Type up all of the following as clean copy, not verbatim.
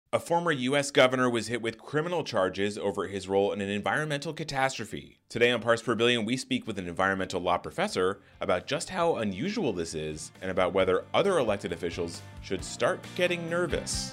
A former U.S. governor was hit with criminal charges over his role in an environmental catastrophe. Today on Parts Per Billion, we speak with an environmental law professor about just how unusual this is and about whether other elected officials should start getting nervous.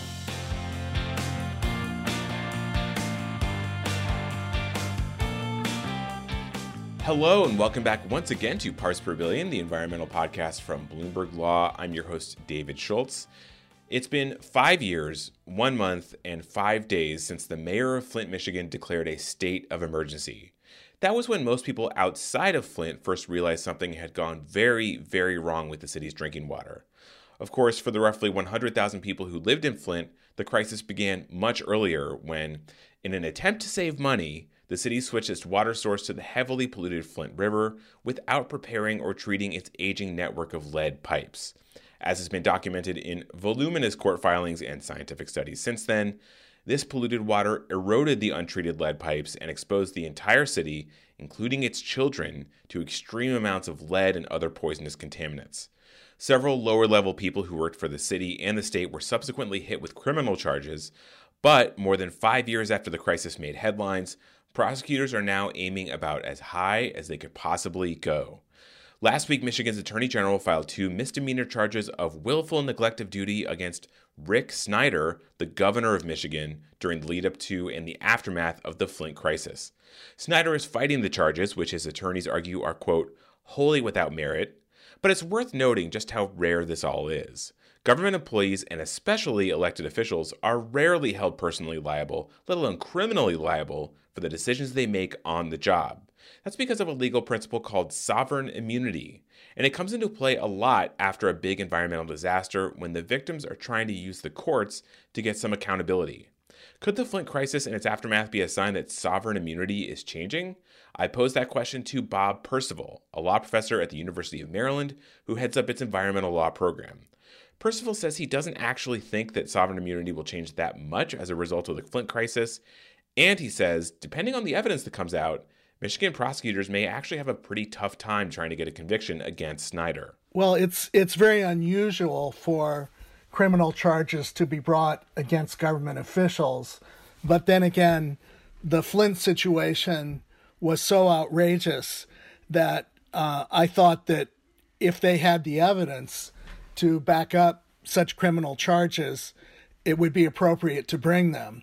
Hello and welcome back once again to Parts Per Billion, the environmental podcast from Bloomberg Law. I'm your host, David Schultz. It's been 5 years, 1 month, and 5 days since the mayor of Flint, Michigan declared a state of emergency. That was when most people outside of Flint first realized something had gone very, very wrong with the city's drinking water. Of course, for the roughly 100,000 people who lived in Flint, the crisis began much earlier when, in an attempt to save money, the city switched its water source to the heavily polluted Flint River without preparing or treating its aging network of lead pipes. As has been documented in voluminous court filings and scientific studies since then, this polluted water eroded the untreated lead pipes and exposed the entire city, including its children, to extreme amounts of lead and other poisonous contaminants. Several lower-level people who worked for the city and the state were subsequently hit with criminal charges, but more than 5 years after the crisis made headlines, prosecutors are now aiming about as high as they could possibly go. Last week, Michigan's Attorney General filed 2 misdemeanor charges of willful neglect of duty against Rick Snyder, the governor of Michigan, during the lead-up to and the aftermath of the Flint crisis. Snyder is fighting the charges, which his attorneys argue are, quote, wholly without merit. But it's worth noting just how rare this all is. Government employees, and especially elected officials, are rarely held personally liable, let alone criminally liable, for the decisions they make on the job. That's because of a legal principle called sovereign immunity, and it comes into play a lot after a big environmental disaster when the victims are trying to use the courts to get some accountability. Could the Flint crisis and its aftermath be a sign that sovereign immunity is changing? I posed that question to Bob Percival, a law professor at the University of Maryland who heads up its environmental law program. Percival says he doesn't actually think that sovereign immunity will change that much as a result of the Flint crisis, and he says, depending on the evidence that comes out, Michigan prosecutors may actually have a pretty tough time trying to get a conviction against Snyder. Well, it's very unusual for criminal charges to be brought against government officials. But then again, the Flint situation was so outrageous that I thought that if they had the evidence to back up such criminal charges, it would be appropriate to bring them.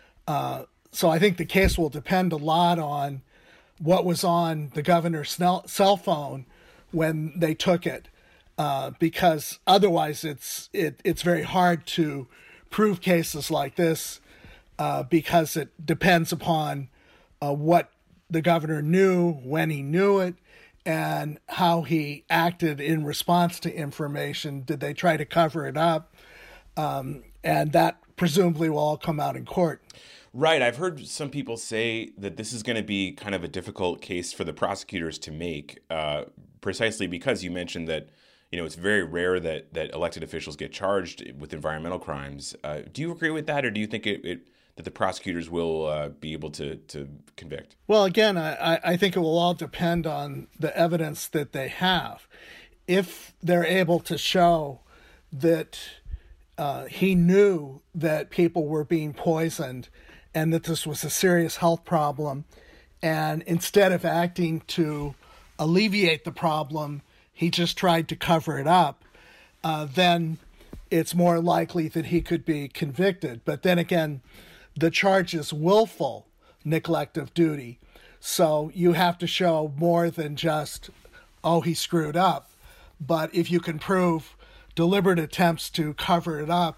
So I think the case will depend a lot on what was on the governor's cell phone when they took it, because otherwise it's very hard to prove cases like this because it depends upon what the governor knew, when he knew it, and how he acted in response to information. Did they try to cover it up? And that presumably will all come out in court. Right. I've heard some people say that this is going to be kind of a difficult case for the prosecutors to make, precisely because you mentioned that, it's very rare that elected officials get charged with environmental crimes. Do you agree with that, or do you think that the prosecutors will be able to convict? Well, again, I think it will all depend on the evidence that they have. If they're able to show that he knew that people were being poisoned and that this was a serious health problem, and instead of acting to alleviate the problem, he just tried to cover it up, then it's more likely that he could be convicted. But then again, the charge is willful neglect of duty. So you have to show more than just, he screwed up. But if you can prove deliberate attempts to cover it up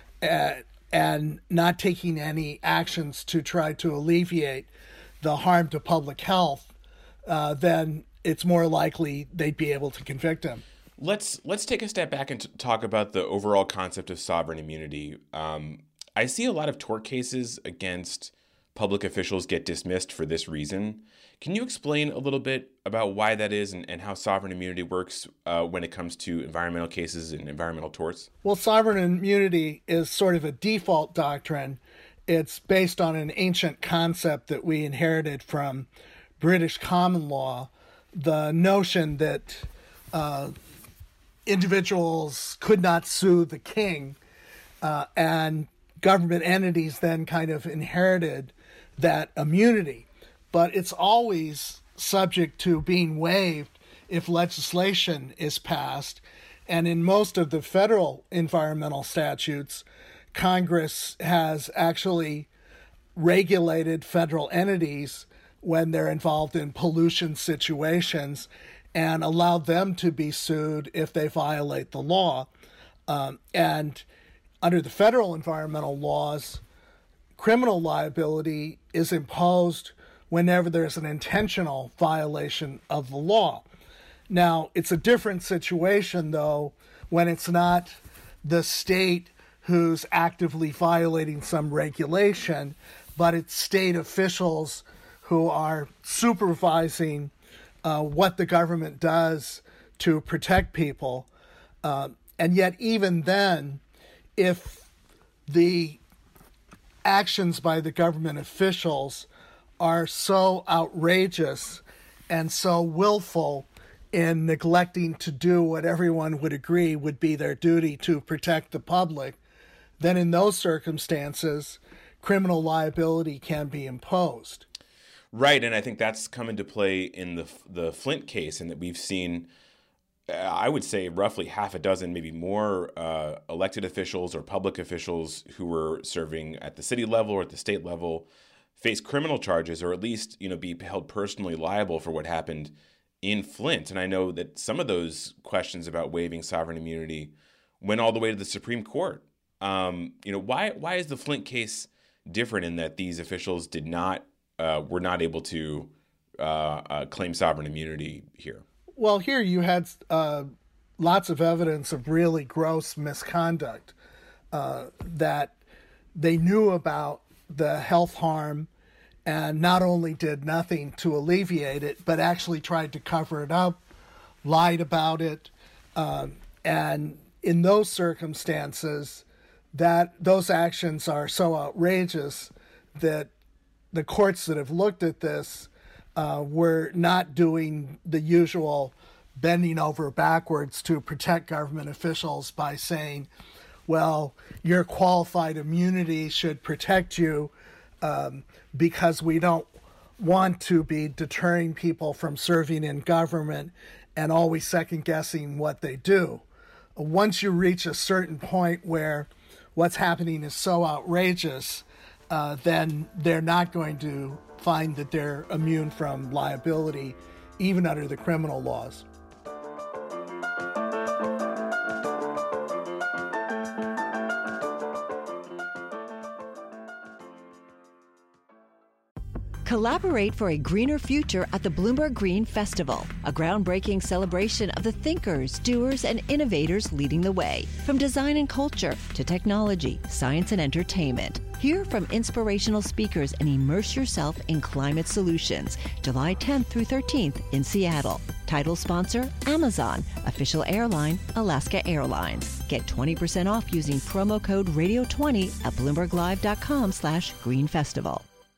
and not taking any actions to try to alleviate the harm to public health, then it's more likely they'd be able to convict him. Let's take a step back and talk about the overall concept of sovereign immunity. I see a lot of tort cases against public officials get dismissed for this reason. Can you explain a little bit about why that is and how sovereign immunity works when it comes to environmental cases and environmental torts? Well, sovereign immunity is sort of a default doctrine. It's based on an ancient concept that we inherited from British common law, the notion that individuals could not sue the king and government entities then kind of inherited that immunity. But it's always subject to being waived if legislation is passed. And in most of the federal environmental statutes, Congress has actually regulated federal entities when they're involved in pollution situations and allowed them to be sued if they violate the law. And under the federal environmental laws, criminal liability is imposed whenever there's an intentional violation of the law. Now, it's a different situation, though, when it's not the state who's actively violating some regulation, but it's state officials who are supervising what the government does to protect people. And yet, even then, if the actions by the government officials are so outrageous and so willful in neglecting to do what everyone would agree would be their duty to protect the public, then in those circumstances, criminal liability can be imposed. Right, and I think that's come into play in the Flint case, and that we've seen, I would say, roughly half a dozen, maybe more, elected officials or public officials who were serving at the city level or at the state level face criminal charges, or at least, be held personally liable for what happened in Flint. And I know that some of those questions about waiving sovereign immunity went all the way to the Supreme Court. Why is the Flint case different in that these officials were not able to claim sovereign immunity here? Well, here you had lots of evidence of really gross misconduct, that they knew about the health harm and not only did nothing to alleviate it, but actually tried to cover it up, lied about it. And in those circumstances, those actions are so outrageous that the courts that have looked at this were not doing the usual bending over backwards to protect government officials by saying, well, your qualified immunity should protect you because we don't want to be deterring people from serving in government and always second guessing what they do. Once you reach a certain point where what's happening is so outrageous, then they're not going to find that they're immune from liability, even under the criminal laws. Collaborate for a greener future at the Bloomberg Green Festival, a groundbreaking celebration of the thinkers, doers, and innovators leading the way. From design and culture to technology, science, and entertainment. Hear from inspirational speakers and immerse yourself in climate solutions. July 10th through 13th in Seattle. Title sponsor, Amazon. Official airline, Alaska Airlines. Get 20% off using promo code radio20 at bloomberglive.com/greenfestival.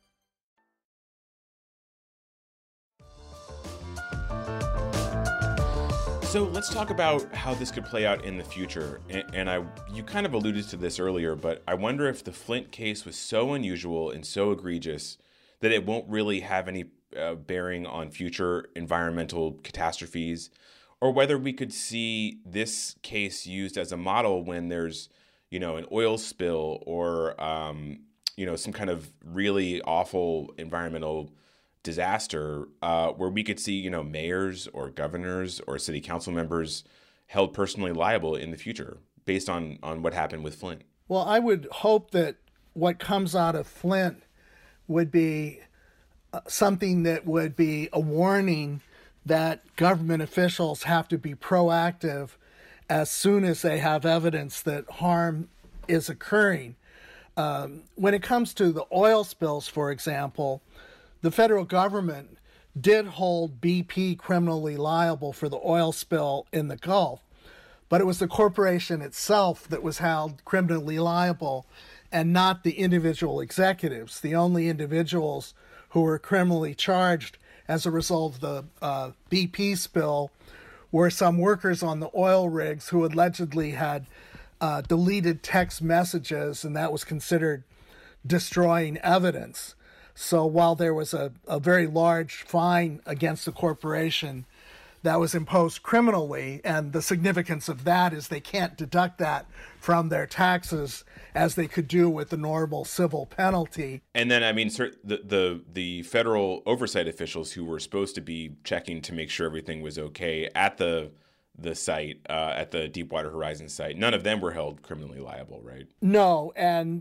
So let's talk about how this could play out in the future. And you kind of alluded to this earlier, but I wonder if the Flint case was so unusual and so egregious that it won't really have any bearing on future environmental catastrophes, or whether we could see this case used as a model when there's, an oil spill or, some kind of really awful environmental disaster where we could see, mayors or governors or city council members held personally liable in the future based on what happened with Flint. Well, I would hope that what comes out of Flint would be something that would be a warning that government officials have to be proactive as soon as they have evidence that harm is occurring. When it comes to the oil spills, for example, the federal government did hold BP criminally liable for the oil spill in the Gulf, but it was the corporation itself that was held criminally liable and not the individual executives. The only individuals who were criminally charged as a result of the BP spill were some workers on the oil rigs who allegedly had deleted text messages, and that was considered destroying evidence. So while there was a very large fine against the corporation that was imposed criminally, and the significance of that is they can't deduct that from their taxes as they could do with the normal civil penalty. And then, I mean, the federal oversight officials who were supposed to be checking to make sure everything was okay at the site, at the Deepwater Horizon site, none of them were held criminally liable, right? No, and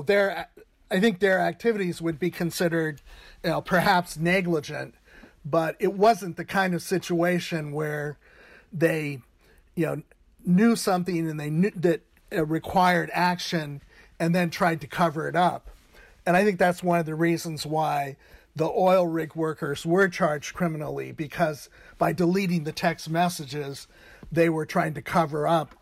I think their activities would be considered, perhaps negligent, but it wasn't the kind of situation where they, knew something and they knew that it required action and then tried to cover it up. And I think that's one of the reasons why the oil rig workers were charged criminally, because by deleting the text messages, they were trying to cover up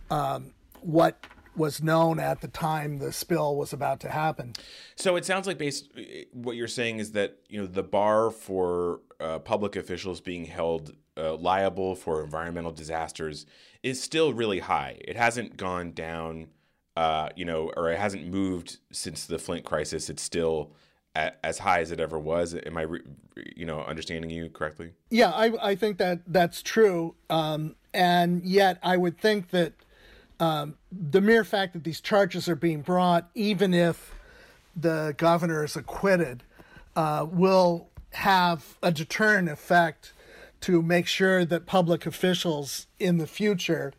what was known at the time the spill was about to happen. So it sounds like what you're saying is that the bar for public officials being held liable for environmental disasters is still really high. It hasn't gone down, or it hasn't moved since the Flint crisis. It's still as high as it ever was. Am I, understanding you correctly? Yeah, I think that's true. And yet I would think that the mere fact that these charges are being brought, even if the governor is acquitted, will have a deterrent effect to make sure that public officials in the future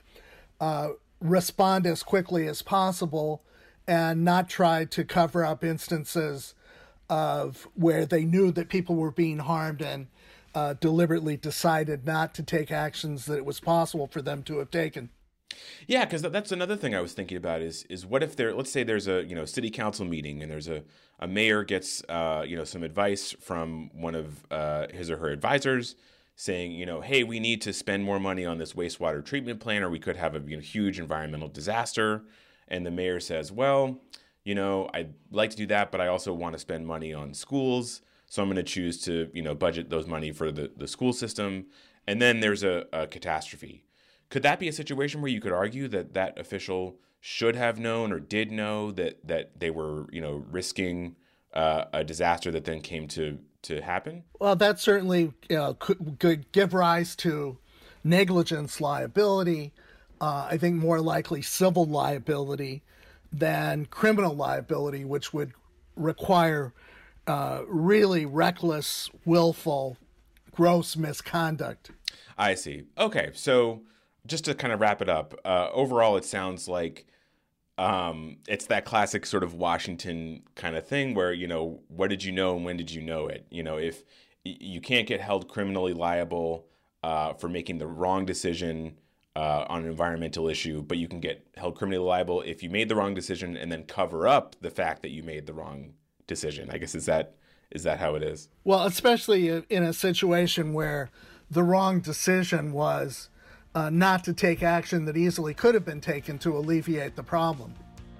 respond as quickly as possible and not try to cover up instances of where they knew that people were being harmed and deliberately decided not to take actions that it was possible for them to have taken. Yeah, because that's another thing I was thinking about is what if let's say there's a city council meeting and there's a mayor gets some advice from one of his or her advisors saying hey, we need to spend more money on this wastewater treatment plant or we could have a huge environmental disaster, and the mayor says, well, I'd like to do that, but I also want to spend money on schools, so I'm going to choose to budget those money for the school system, and then there's a catastrophe. Could that be a situation where you could argue that official should have known or did know that they were, risking a disaster that then came to happen? Well, that certainly could give rise to negligence liability. I think more likely civil liability than criminal liability, which would require really reckless, willful, gross misconduct. I see. Okay, so just to kind of wrap it up, overall, it sounds like it's that classic sort of Washington kind of thing where, what did you know and when did you know it? If you can't get held criminally liable for making the wrong decision on an environmental issue, but you can get held criminally liable if you made the wrong decision and then cover up the fact that you made the wrong decision. I guess, is that how it is? Well, especially in a situation where the wrong decision was not to take action that easily could have been taken to alleviate the problem.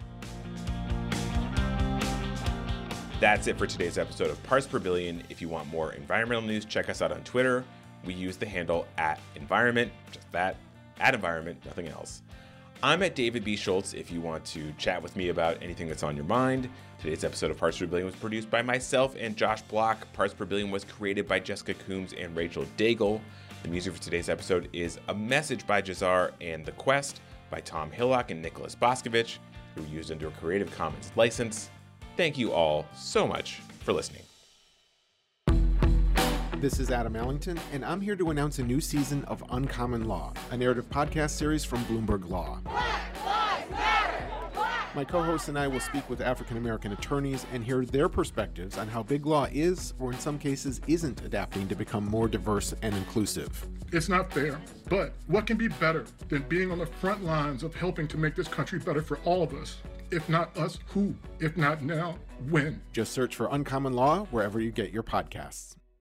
That's it for today's episode of Parts Per Billion. If you want more environmental news, check us out on Twitter. We use the handle @environment, just that, @environment, nothing else. I'm at David B. Schultz if you want to chat with me about anything that's on your mind. Today's episode of Parts Per Billion was produced by myself and Josh Block. Parts Per Billion was created by Jessica Coombs and Rachel Daigle. The music for today's episode is A Message by Jazar and The Quest by Tom Hillock and Nicholas Boscovich, who were used under a Creative Commons license. Thank you all so much for listening. This is Adam Allington, and I'm here to announce a new season of Uncommon Law, a narrative podcast series from Bloomberg Law. Black Lives Matter! My co-hosts and I will speak with African-American attorneys and hear their perspectives on how big law is, or in some cases isn't, adapting to become more diverse and inclusive. It's not fair, but what can be better than being on the front lines of helping to make this country better for all of us? If not us, who? If not now, when? Just search for Uncommon Law wherever you get your podcasts.